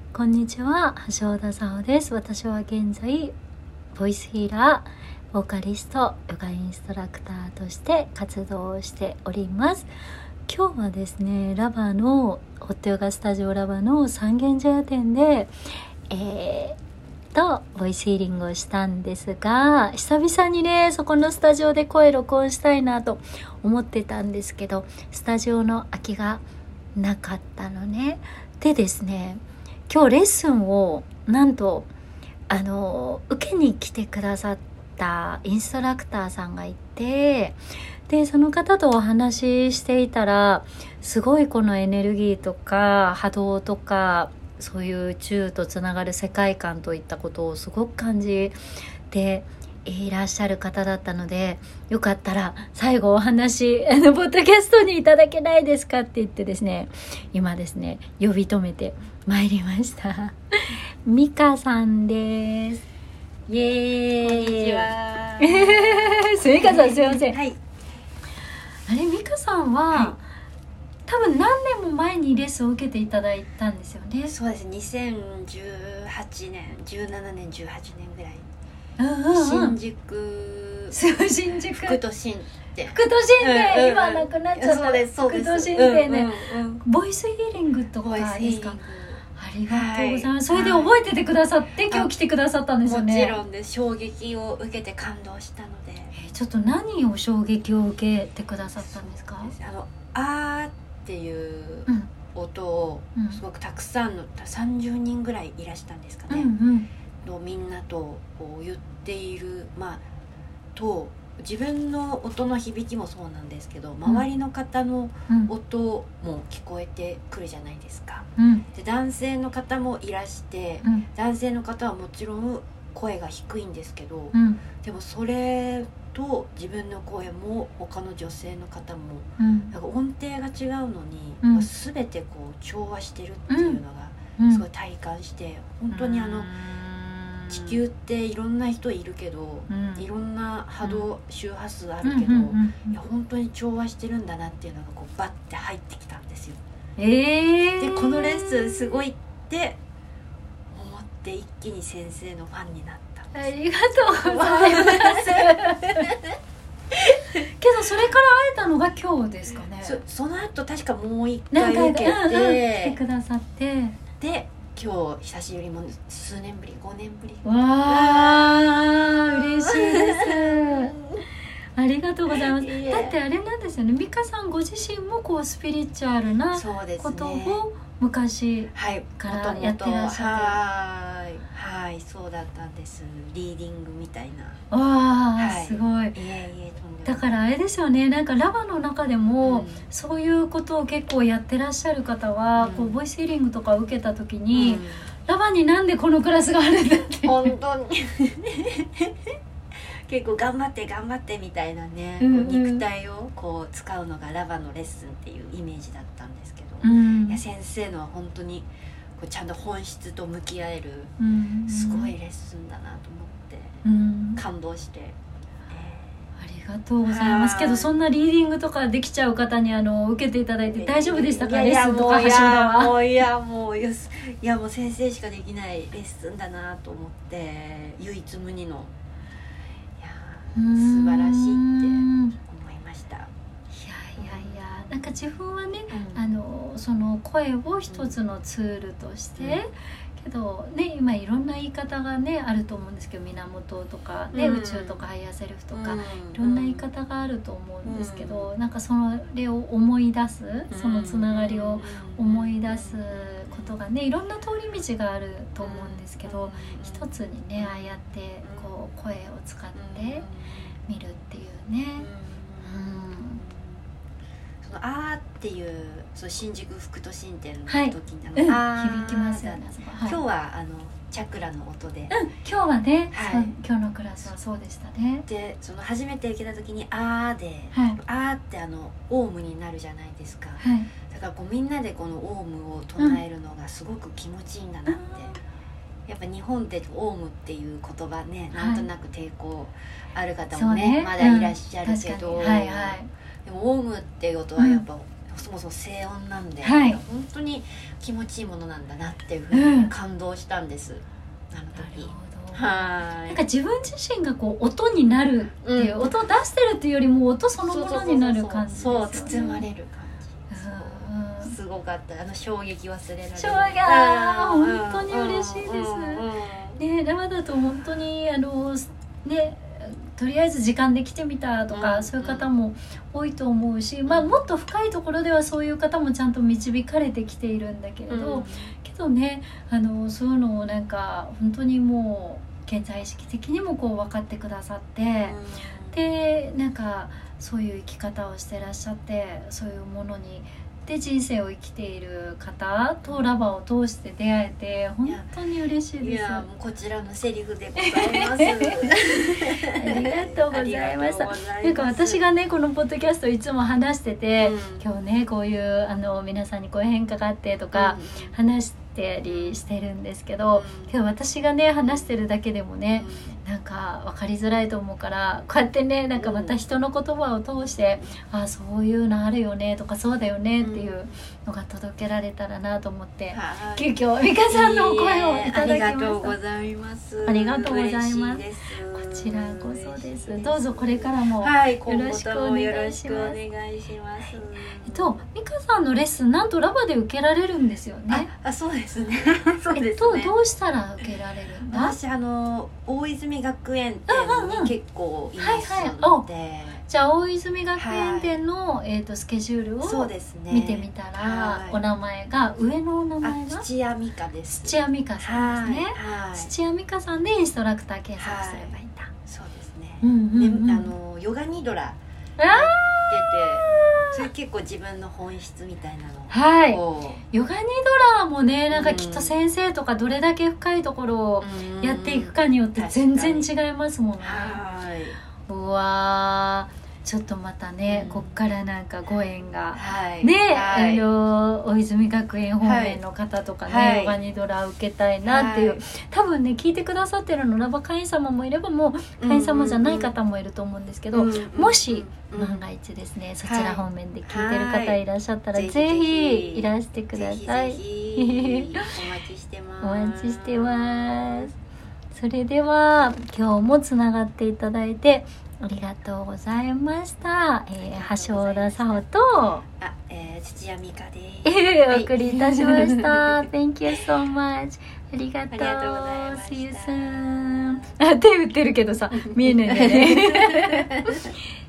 こんにちは、橋田沙穂です。私は現在ボイスヒーラー、ボーカリスト、ヨガインストラクターとして活動をしております。今日はですね、ラバのホットヨガスタジオラバの三軒茶屋店でボイスヒーリングをしたんですが、久々にね、そこのスタジオで声録音したいなと思ってたんですけど、スタジオの空きがなかったのね。でですね、今日レッスンをなんと受けに来てくださったインストラクターさんがいて、でその方とお話ししていたら、すごいこのエネルギーとか波動とか、そういう宇宙とつながる世界観といったことをすごく感じていらっしゃる方だったので、よかったら最後お話ポッドキャストにいただけないですかって言ってですね、今ですね呼び止めてまいりましたミカさんです。イエーイ。 こんにちはミカさんすいません、 はい、 あれミカさんは、 はい、 多分何年も前にレッスンを受けていただいたんですよね。 そうです。2018年17年18年ぐらい、新宿副都心店、 副都心店、今なくなっちゃった。 そうですそうです、 副都心店ね、ボイスヒーリングとかですか。ありがとうございます、それで覚えててくださって今日来てくださったんですよね。 もちろんで、衝撃を受けて感動したので、 ちょっと何を衝撃を受けてくださったんですか。 あーっていう音をすごくたくさんの30人ぐらいいらしたんですかね、のみんなとこう言っている、と自分の音の響きもそうなんですけど、周りの方の音も聞こえてくるじゃないですか、で男性の方もいらして、男性の方はもちろん声が低いんですけど、でもそれと自分の声も他の女性の方も、なんか音程が違うのに、全てこう調和してるっていうのがすごい体感して、本当に地球っていろんな人いるけど、いろんな波動、周波数あるけど、いや本当に調和してるんだなっていうのがこうバッて入ってきたんですよ。でこのレッスンすごいって思って一気に先生のファンになったんです。 ありがとうございますけどそれから会えたのが今日ですかね。 その後確かもう一回受けて、 来てくださって、 で今日久しぶり、も数年ぶり、5年ぶり。 わー嬉しいですありがとうございます。だってあれなんですよね、ミカさんご自身もこうスピリチュアルなことを昔からやってらっしゃって、はい、そうだったんです。リーディングみたいな。 すごい。だからあれですよね、なんかラバの中でも、そういうことを結構やってらっしゃる方は、こうボイスヒーリングとか受けた時に、ラバになんでこのクラスがあるんだって本当に結構頑張ってみたいなね、こう肉体をこう使うのがラバのレッスンっていうイメージだったんですけど、いや先生のは本当にこうちゃんと本質と向き合える、すごいレッスンだなと思って、感動して、 ありがとうございます。けどそんなリーディングとかできちゃう方に受けていただいて大丈夫でしたか。レッスンとか橋田はもう先生しかできないレッスンだなと思って、唯一無二の、素晴らしいって思いました。 なんか自分はね、その声を一つのツールとして、けどね、今いろんな言い方がねあると思うんですけど、源とかね、宇宙とかハイヤーセルフとか、いろんな言い方があると思うんですけど、なんかそれを思い出す、そのつながりを思い出すことがね、いろんな通り道があると思うんですけど、一つにねああやってこう声を使ってみるっていうね、 そのあーっていう、その新宿副都心店の時に、 響きますよね。 今日はチャクラの音で、 今日はね、今日のクラスはそうでしたね。 でその初めて受けた時にあーで、あーってオウムになるじゃないですか、だからこうみんなでこのオウムを唱えるのがすごく気持ちいいんだなって、やっぱ日本でオウムっていう言葉ね、なんとなく抵抗ある方もね、まだいらっしゃるけど、でもオウムっていうことはやっぱそもそも静音なんで、 はい、 本当に気持ちいいものなんだなっていうふうに感動したんです、あの時。 なんか自分自身がこう音になるっていう、音を出してるっていうよりも音そのものになる感じですよね。 そう包まれる感じ、すごかった。衝撃忘れられる。 衝撃、本当に嬉しいです、ね。生だと本当にね、とりあえず時間で来てみたとか、そういう方も多いと思うし、もっと深いところではそういう方もちゃんと導かれてきているんだけれど、けどね、そういうのをなんか本当にもう現在意識的にもこう分かってくださって、でなんかそういう生き方をしてらっしゃって、そういうものにで人生を生きている方とラバを通して出会えて本当に嬉しいです。 いや、もうこちらのセリフでございます。 ありがとうございました。なんか私がねこのポッドキャストいつも話してて、今日ねこういう皆さんにこういう変化があってとか話したりしてるんですけど、今日私がね話してるだけでもね、なんか分かりづらいと思うから、こうやってねなんかまた人の言葉を通して、そういうのあるよねとかそうだよねっていうのが届けられたらなと思って、急遽美香さんの声をいただきました。 ありがとうございます。 ありがとうございます。こちらこそです。どうぞこれからもよろしくお願いします。美香さんのレッスンなんとラバで受けられるんですよね。 そうですね。そうですね。 どうしたら受けられるんだ。 私大泉学園店に結構いますので、 じゃあ大泉学園店のスケジュールを見てみたら、お名前が上のお名前が土屋美香です。 土屋美香さんですね。土屋美香さんでインストラクター検索すればいいんだ。 そうですね。ヨガニドラやってて、それ結構自分の本質みたいなのヨガニドラもね、なんかきっと先生とかどれだけ深いところをやっていくかによって全然違いますもんね。うわー、ちょっとまたね、こっからなんかご縁がね、大泉学園方面の方とかね、ヨガニドラ受けたいなっていう、多分ね聞いてくださってるのラバ会員様もいれば、もう会員様じゃない方もいると思うんですけど、もし万が一ですね、そちら方面で聞いてる方いらっしゃったら、ぜひいらしてください。 お待ちしてます。 お待ちしてます。それでは今日もつながっていただいてありがとうございました。橋田沙穂と土屋美香です。 お送りいたしました。Thank you so much。ありがとう。See you soon。手振ってるけどさ見えないんだよね。